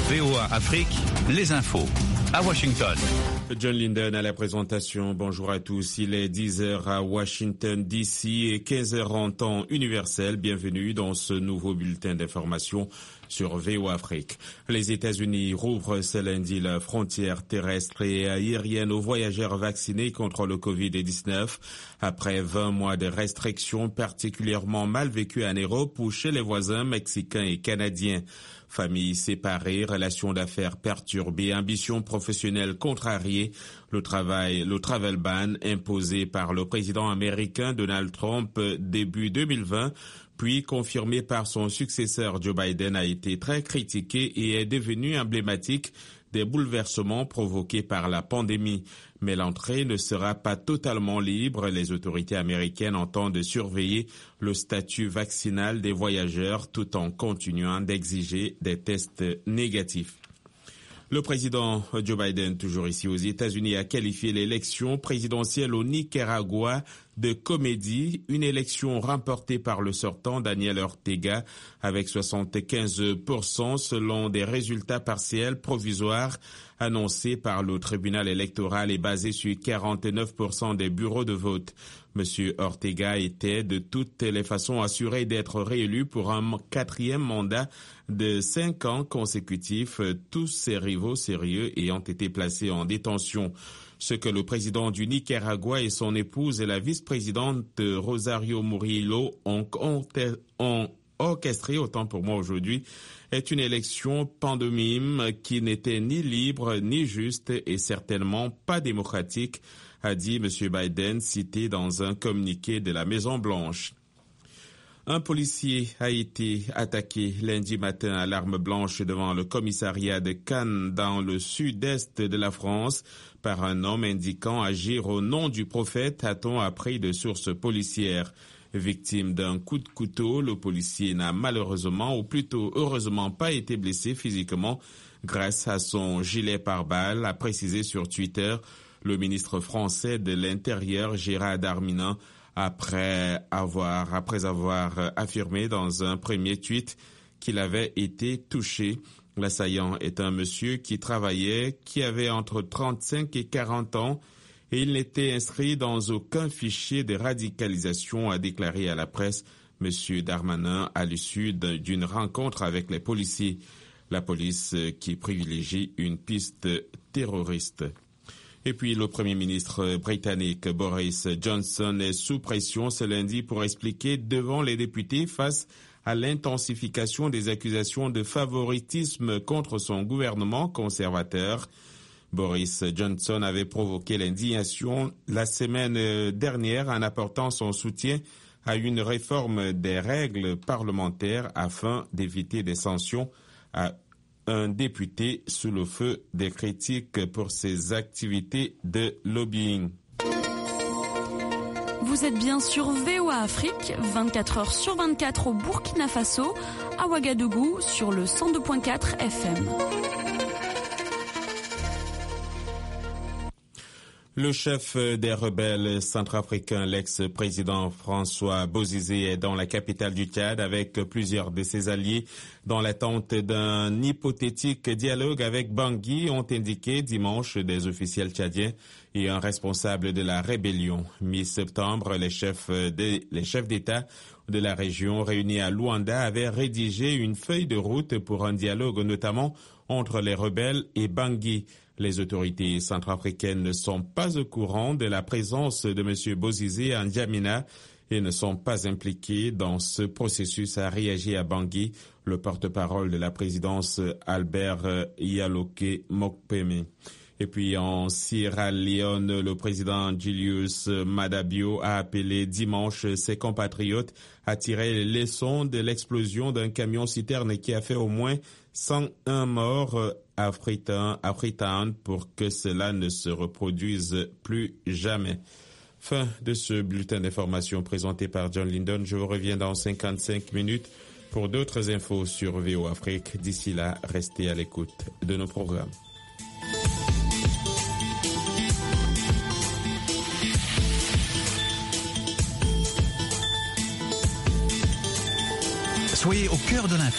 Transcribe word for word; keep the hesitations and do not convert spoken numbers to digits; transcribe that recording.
V O A Afrique, les infos. À Washington. John Linden à la présentation. Bonjour à tous. Il est dix heures à Washington D C et quinze heures en temps universel. Bienvenue dans ce nouveau bulletin d'information sur V O A Afrique. Les États-Unis rouvrent ce lundi la frontière terrestre et aérienne aux voyageurs vaccinés contre le covid dix-neuf. Après vingt mois de restrictions particulièrement mal vécues en Europe ou chez les voisins mexicains et canadiens. Familles séparées, relations d'affaires perturbées, ambitions professionnelles contrariées, le travail, le travel ban imposé par le président américain Donald Trump début deux mille vingt, puis confirmé par son successeur Joe Biden, a été très critiqué et est devenu emblématique des bouleversements provoqués par la pandémie. Mais l'entrée ne sera pas totalement libre. Les autorités américaines entendent surveiller le statut vaccinal des voyageurs tout en continuant d'exiger des tests négatifs. Le président Joe Biden, toujours ici aux États-Unis, a qualifié l'élection présidentielle au Nicaragua de comédie, une élection remportée par le sortant Daniel Ortega avec soixante-quinze pour cent selon des résultats partiels provisoires annoncés par le tribunal électoral et basés sur quarante-neuf pour cent des bureaux de vote. Monsieur Ortega était de toutes les façons assuré d'être réélu pour un quatrième mandat de cinq ans consécutifs, tous ses rivaux sérieux ayant été placés en détention. Ce que le président du Nicaragua et son épouse et la vice-présidente Rosario Murillo ont, ont orchestré, autant pour moi aujourd'hui, est une élection pantomime qui n'était ni libre ni juste et certainement pas démocratique, a dit M. Biden, cité dans un communiqué de la Maison-Blanche. Un policier a été attaqué lundi matin à l'arme blanche devant le commissariat de Cannes dans le sud-est de la France par un homme indiquant agir au nom du prophète, a-t-on appris de sources policières. Victime d'un coup de couteau, le policier n'a malheureusement, ou plutôt heureusement, pas été blessé physiquement grâce à son gilet pare-balles, a précisé sur Twitter le ministre français de l'Intérieur Gérald Darmanin, après avoir, après avoir affirmé dans un premier tweet qu'il avait été touché. L'assaillant est un monsieur qui travaillait, qui avait entre trente-cinq et quarante ans et il n'était inscrit dans aucun fichier de radicalisation, a déclaré à la presse M. Darmanin à l'issue d'une rencontre avec les policiers. La police qui privilégie une piste terroriste. Et puis le Premier ministre britannique Boris Johnson est sous pression ce lundi pour expliquer devant les députés face à l'intensification des accusations de favoritisme contre son gouvernement conservateur. Boris Johnson avait provoqué l'indignation la semaine dernière en apportant son soutien à une réforme des règles parlementaires afin d'éviter des sanctions à un député sous le feu des critiques pour ses activités de lobbying. Vous êtes bien sur V O A Afrique, vingt-quatre heures sur vingt-quatre au Burkina Faso, à Ouagadougou sur le cent deux virgule quatre F M. Le chef des rebelles centrafricains, l'ex-président François Bozizé, est dans la capitale du Tchad avec plusieurs de ses alliés dans l'attente d'un hypothétique dialogue avec Bangui, ont indiqué dimanche des officiels tchadiens et un responsable de la rébellion. Mi-septembre, les chefs de, les chefs d'État de la région réunis à Luanda avaient rédigé une feuille de route pour un dialogue notamment entre les rebelles et Bangui. Les autorités centrafricaines ne sont pas au courant de la présence de M. Bozizé à N'Djamena et ne sont pas impliqués dans ce processus, a réagi à Bangui le porte-parole de la présidence Albert Yaloke Mokpeme. Et puis en Sierra Leone, le président Julius Maada Bio a appelé dimanche ses compatriotes à tirer les leçons de l'explosion d'un camion-citerne qui a fait au moins cent un morts à Freetown, à Freetown pour que cela ne se reproduise plus jamais. Fin de ce bulletin d'information présenté par John Linden. Je vous reviens dans cinquante-cinq minutes pour d'autres infos sur V O Afrique. D'ici là, restez à l'écoute de nos programmes. Soyez au cœur de l'info.